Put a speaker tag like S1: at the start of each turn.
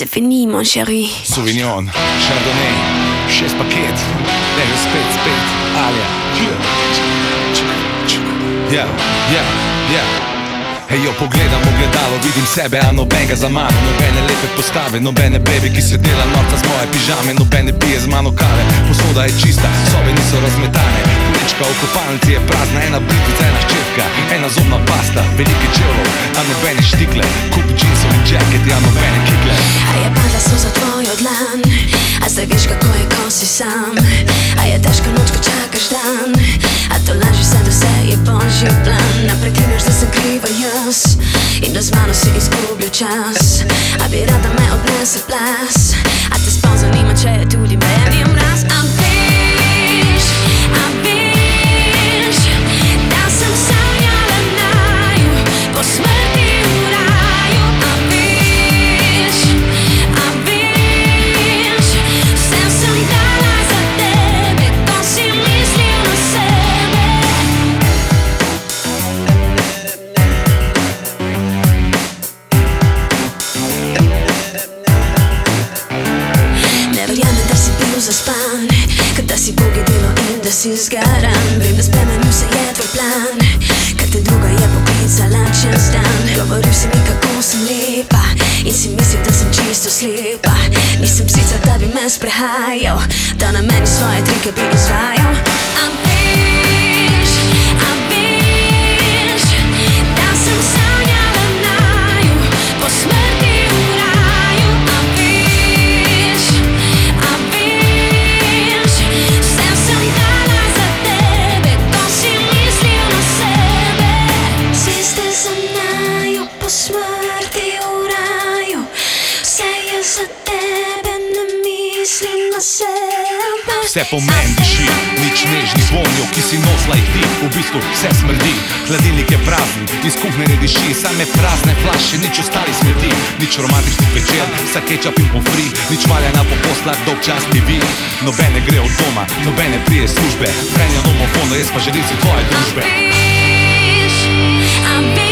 S1: C'est fini mon chéri.
S2: Sauvignon, Chardonnay, 6 paket, lego spet, Alja. Ejo, pogledam ogledalo, vidim sebe, a nobenega za mano. Nobene lepe postave, nobene bebe, ki se dela norca z moje pižame. Nobene pije z mano kave, posoda je čista, sobe niso razmetane. Polička v kopalnici je prazna, ena britvica, ena ščetka, ena zobna pasta, velike čevlov, a nobene štikle. Kup džinsov in jacket, a nobene kikle.
S1: A je padla suza tvojo dlan, a zdaj veš kako je, ko si sam. A je težka noč, ko čakaš dan, a to laži se, da vse je božji plan. A preklinaš, da sem kriva jaz in da z mano si izgubil čas. A bi rada me odnese plas, a te sploh zanima, če je tudi meni mraz. A veš, da sem sanjala naju, po smrti v raju. A veš, vse sem dala za tebe, ko si mislil na sebe. Ne verjamem, da si bil zaspan, kad da si pogledilo in da si zgaran. Vem, da spremenil se je tvoj plan, kad te druga je poklicala čez dan. Govoril si mi, kako sem lepa in si mislil, da sem čisto slepa. Nisem psica, da bi me sprehajal, da na meni svoje trike bi izvajal. A veš, da sem sanjala naju, po smrti v raju. A veš, vse sem dala za tebe, ko si mislil na sebe. Vsi ste za naju, po smrti v raju. Vse je za tebe, ne mislim na sebe.
S2: Vse po meni diši, nič nežnih vonjev, ki si nosla jih ti. V bistvu vse smrdi, hladilnik je prazen, iz kuhne ne diši. Same prazne flaše, nič ostali smeti. Nič romantičnih večer, vsa kečap in pomfri. Nič valjana po poslah, dolg čas mi vi. Nobene gre od doma, nobene prije službe. Frenja domofono, jaz pa želim si tvoje družbe.
S1: A veš,